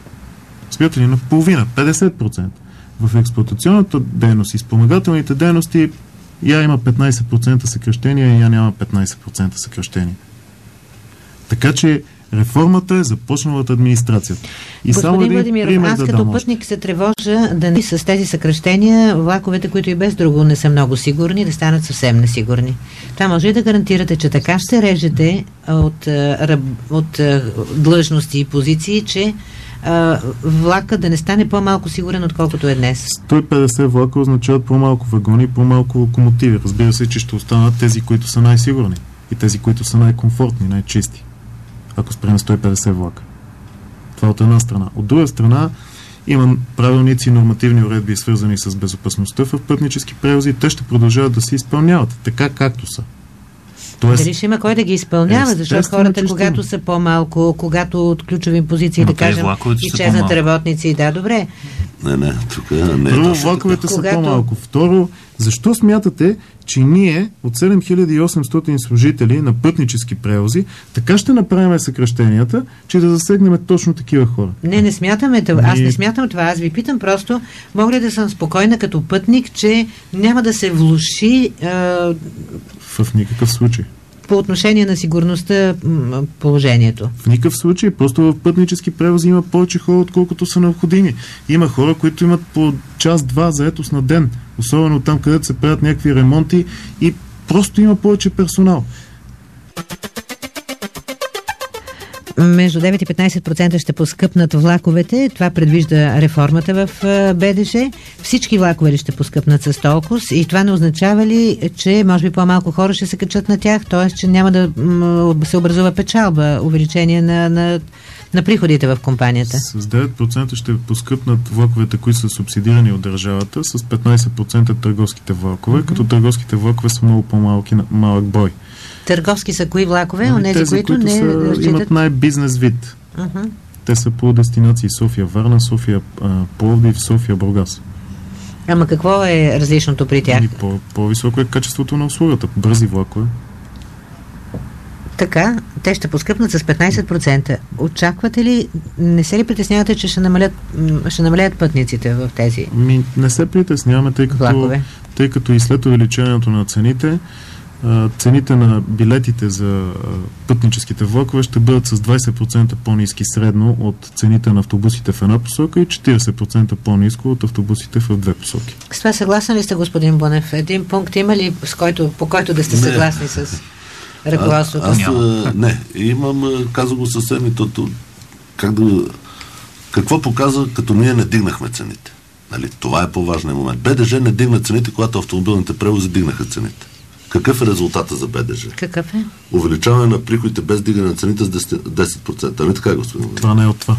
D: Смятате ли? На половина, петдесет процента. В експлоатационната дейност и спомагателните дейности Я има петнайсет процента съкръщение, я няма петнайсет процента съкръщение. Така че реформата е започнала от администрацията. И
A: Господин Владимиров, аз да като пътник се тревожа да не с тези съкръщения влаковете, които и без друго не са много сигурни, да станат съвсем несигурни. Това може ли да гарантирате, че така ще режете от, от, от длъжности и позиции, че а, влака да не стане по-малко сигурен, отколкото е днес?
D: сто и петдесет влака означават по-малко вагони, по-малко локомотиви. Разбира се, че ще останат тези, които са най-сигурни и тези, които са най-комфортни, най-чисти. Ако спрем сто и петдесет влака. Това от една страна. От друга страна, има правилници и нормативни уредби, свързани с безопасността в пътнически превози. Те ще продължават да се изпълняват така, както са.
A: Тоест, дали ще има кой да ги изпълнява, защото хората, когато са по-малко, когато от ключови позиции,
C: но
A: да кажем, изчезнат работници, да, добре.
B: Не, не, тук не е.
D: Първо, влаковете са когато... по-малко. Второ, защо смятате, че ние от седем хиляди и осемстотин служители на пътнически превози, така ще направим съкращенията, че да засегнем точно такива хора?
A: Не, не смятаме това. Аз не смятам това. Аз ви питам просто, мога ли да съм спокойна като пътник, че няма да се влоши а...
D: в никакъв случай.
A: По отношение на сигурността положението?
D: В никакъв случай. Просто в пътнически превози има повече хора, отколкото са необходими. Има хора, които имат по час-два заетост на ден. Особено там, където се правят някакви ремонти и просто има повече персонал.
A: Между девет и петнайсет процента ще поскъпнат влаковете. Това предвижда реформата в БДЖ. Всички влакове ще поскъпнат с толкова. И това не означава ли, че може би по-малко хора ще се качат на тях, т.е. че няма да се образува печалба, увеличение на, на, на приходите в компанията?
D: С девет процента ще поскъпнат влаковете, които са субсидирани от държавата, с петнайсет процента търговските влакове, mm-hmm. като търговските влакове са много по-малки, малък брой.
A: Търговски са кои влакове?
D: Онези,
A: тези, които, които
D: не са, разчитат... имат най-бизнес вид. Uh-huh. Те са по дестинации София, Варна, София, Пловдив, София, Бургас.
A: Ама какво е различното при тях?
D: И по, по-високо е качеството на услугата. Бързи влакове.
A: Така, те ще поскъпнат с петнайсет процента. Очаквате ли, не се ли притеснявате, че ще намалят, ще намалят пътниците в тези
D: Ми, не се притесняваме, тъй като, тъй като и след увеличението на цените, цените на билетите за пътническите влакове ще бъдат с двайсет процента по-ниски средно от цените на автобусите в една посока и четирийсет процента по-ниско от автобусите в две посоки.
A: С това съгласен ли сте, господин Бунев? Един пункт има ли, с който, по който да сте не. съгласни с ръководството?
B: Аз, аз не, имам, каза го съвсем и тото, как да, какво показва, като ние не дигнахме цените? Нали? Това е по-важният момент. БДЖ не дигна цените, когато автомобилните превози дигнаха цените. Какъв е резултата за БДЖ?
A: Какъв е?
B: Увеличаване на приходите без дигане на цените с десет процента. Ами така, господин?
D: Това не е от това.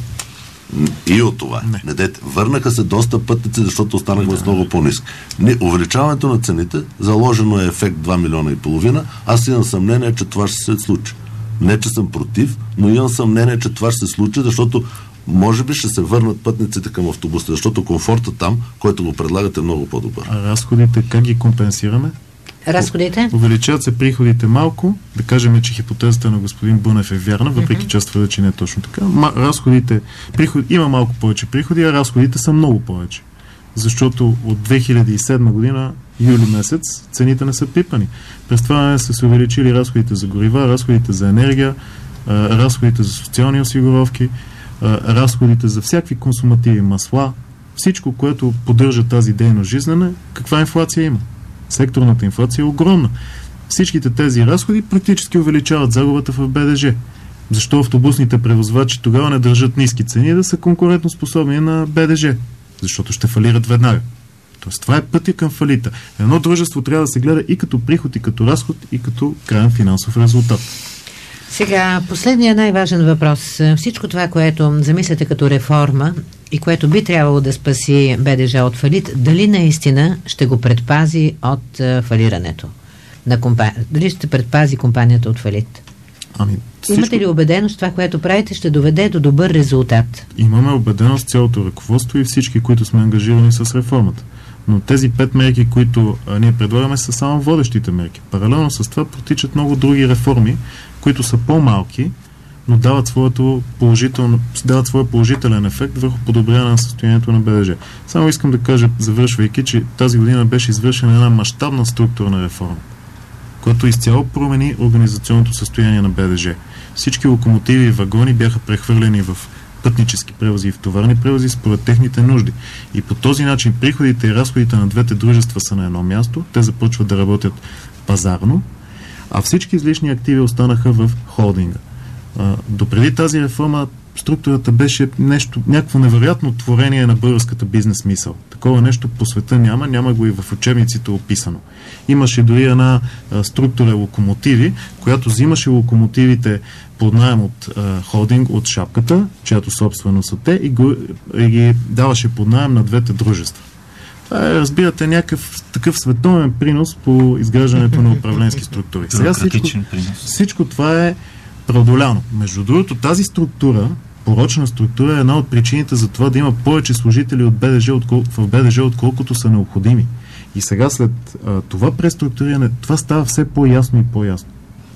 B: И от това. Не. Не дете. Върнаха се доста пътници, защото останахме да. с много по-ниски. Увеличаването на цените, заложено е ефект два милиона и половина. Аз имам съмнение, че това ще се случи. Не, че съм против, но имам съмнение, че това ще се случи, защото може би ще се върнат пътниците към автобусите, защото комфорта там, който го предлагате, е много по-добър.
D: А разходите как ги компенсираме?
A: Разходите?
D: Увеличават се приходите малко, да кажем, че хипотезата на господин Бунев е вярна, въпреки mm-hmm. че аз твърдя, че не е точно така. Ма, разходите, приход, има малко повече приходи, а разходите са много повече. Защото от две хиляди и седма година, юли месец, цените не са пипани. През това са се увеличили разходите за горива, разходите за енергия, разходите за социални осигуровки, разходите за всякакви консумативи, масла, всичко, което поддържа тази дейност жизнена. Каква инфлация има? Секторната инфлация е огромна. Всичките тези разходи практически увеличават загубата в БДЖ. Защо автобусните превозвачи тогава не държат ниски цени да са конкурентно способни на БДЖ? Защото ще фалират веднага. Тоест това е пътя към фалита. Едно дружество трябва да се гледа и като приход, и като разход, и като краен финансов резултат.
A: Сега, последният най-важен въпрос. Всичко това, което замисляте като реформа и което би трябвало да спаси БДЖ от фалит, дали наистина ще го предпази от uh, фалирането на компанията? Дали ще предпази компанията от фалит?
D: Ами, всичко...
A: Имате ли убеденост, това, което правите, ще доведе до добър резултат?
D: Имаме убеденост цялото ръководство и всички, които сме ангажирани с реформата. Но тези пет мерки, които а, ние предлагаме, са само водещите мерки. Паралелно с това протичат много други реформи, които са по-малки, но дават, своето положително, дават своя положителен ефект върху подобряване на състоянието на БДЖ. Само искам да кажа, завършвайки, че тази година беше извършена една мащабна структурна реформа, която изцяло промени организационното състояние на БДЖ. Всички локомотиви и вагони бяха прехвърлени в пътнически превози и в товарни превози според техните нужди. И по този начин приходите и разходите на двете дружества са на едно място, те започват да работят пазарно, а всички излишни активи останаха в холдинга. А, допреди тази реформа структурата беше нещо, някакво невероятно творение на българската бизнес мисъл. Такова нещо по света няма, няма го и в учебниците описано. Имаше дори една а, структура локомотиви, която взимаше локомотивите под наем от а, холдинг, от шапката, чиято собственост са те, и, го, и ги даваше под наем на двете дружества. Това е, разбирате, някакъв такъв световен принос по изграждането на управленски структури. Сега всичко, всичко това е преодоляно. Между другото, тази структура, порочна структура, е една от причините за това да има повече служители от БДЖ, откол... в БДЖ, отколкото са необходими. И сега след а, това преструктуриране, това става все по-ясно и по-ясно.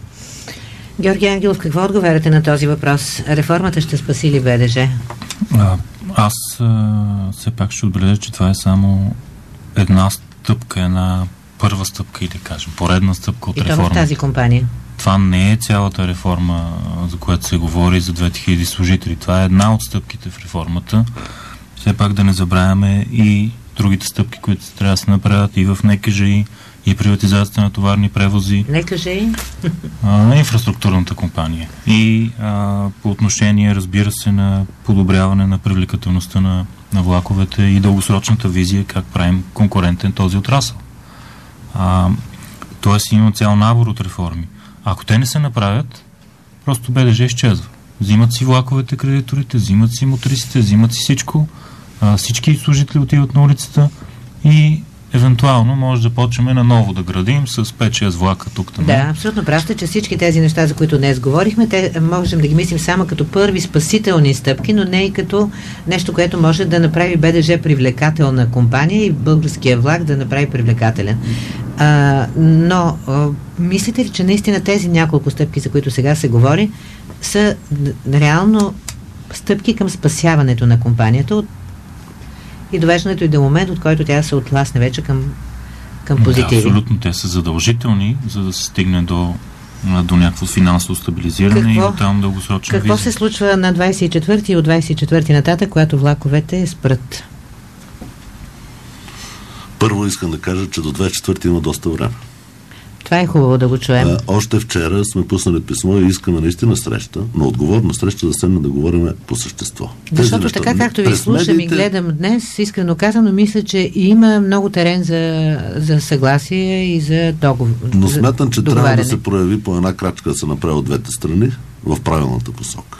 A: Георги Ангелов, какво отговаряте на този въпрос? Реформата ще спаси ли БДЖ?
C: А, аз а, все пак ще отбележа, че това е само една стъпка, една първа стъпка, или кажем, поредна стъпка от реформата.
A: И това в тази компания?
C: Това не е цялата реформа, за която се говори за две хиляди служители. Това е една от стъпките в реформата. Все пак да не забравяме и другите стъпки, които трябва да се направят и в НКЖИ, и приватизацията на товарни превози.
A: НКЖИ?
C: На инфраструктурната компания. И а, по отношение, разбира се, на подобряване на привлекателността на, на влаковете и дългосрочната визия, как правим конкурентен този отрасъл. А, тоест има цял набор от реформи. Ако те не се направят, просто БДЖ изчезва. Взимат си влаковете кредиторите, взимат си мотористите, взимат си всичко, а, всички служители отиват на улицата и евентуално може да почнем наново да градим с пет-шест влака тук-там.
A: Да, абсолютно прав сте, че всички тези неща, за които днес говорихме, те можем да ги мислим само като първи спасителни стъпки, но не и като нещо, което може да направи БДЖ привлекателна компания и българския влак да направи привлекателен. А, но а, мислите ли, че наистина тези няколко стъпки, за които сега се говори, са реално стъпки към спасяването на компанията от и довеждането и до момент, от който тя се отласне вече към, към позитиви?
C: Да, абсолютно. Те са задължителни, за да се стигне до, до някакво финансово стабилизиране какво, и оттам дългосрочна
A: какво
C: визия.
A: Се случва на двадесет и четвърти и от двадесет и четвърти нататък, когато влаковете спрат?
B: Първо искам да кажа, че до двадесет и четвърти има доста време.
A: Това е хубаво да го чуем.
B: А, още вчера сме пуснали писмо и искаме наистина среща, но отговорна среща да седнем да говорим по същество.
A: Защото неща, така, както ви слушам медиите... и гледам днес, искрено казано, мисля, че има много терен за, за съгласие и за договор.
B: Но смятам, че трябва да се прояви по една крачка да се направи от двете страни в правилната посока.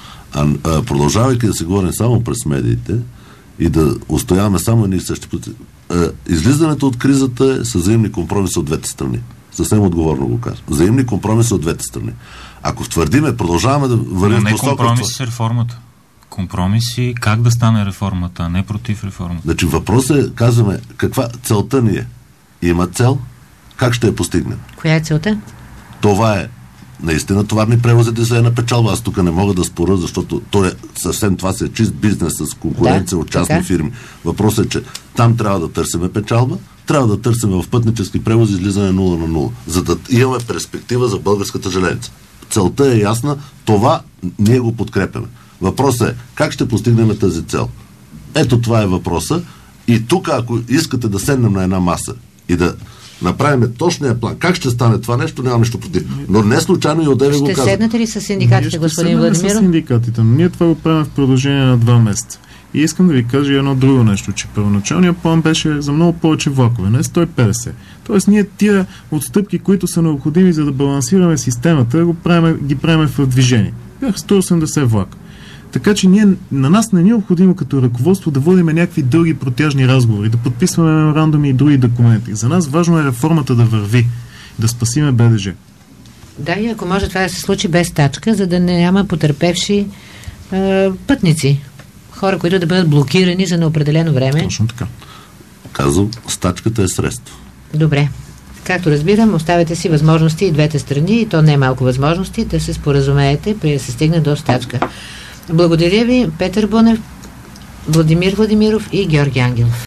B: А, а продължавайки да се говорим само през медиите и да устояваме само едни и същи пъти, излизането от кризата е с взаимни компромиси от двете страни. Съвсем отговорно го казвам. Взаимни компромиси от двете страни. Ако твърдиме, продължаваме да вървим в посока...
C: Не компромис с реформата. Компромиси как да стане реформата, а не против реформата.
B: Значи въпросът е, казваме, каква целта ни е? Има цел, как ще я постигнем?
A: Коя е целта?
B: Това е наистина товарни превози да се е на печалба. Аз тук не мога да споря, защото то е, съвсем това се е чист бизнес с конкуренция да, от частни така. Фирми. Въпросът е, че там трябва да търсиме печалба, трябва да търсим в пътнически превози излизане нула на нула, за да имаме перспектива за българската железница. Целта е ясна, това ние го подкрепяме. Въпросът е, как ще постигнем тази цел? Ето това е въпроса. И тук, ако искате да седнем на една маса и да направим точния план, как ще стане това нещо, няма нищо против. Но не случайно и отдеве го казвам.
A: Ще седнете ли с синдикатите, господин Владимиров?
D: Ще седнем с синдикатите, но ние това го правим в продължение на два месеца. И искам да ви кажа едно друго нещо, че първоначалният план беше за много повече влакове, не сто и петдесет. Тоест ние тия отстъпки, които са необходими за да балансираме системата, го правим, ги правим в движение. Бяха сто и осемдесет влака. Така че ние, на нас не е необходимо като ръководство да водим някакви дълги протяжни разговори, да подписваме меморандуми и други документи. За нас важно е реформата да върви, да спасиме БДЖ.
A: Да, и ако може това да се случи без стачка, за да няма потърпевши е, пътници. Хора, които да бъдат блокирани за неопределено време.
D: Точно така.
B: Казвам, стачката е средство.
A: Добре. както разбирам, оставяте си възможности и двете страни, и то не е малко възможности, да се споразумеете, при да се стигне до стачка. Благодаря ви, Петър Бунев, Владимир Владимиров и Георги Ангелов.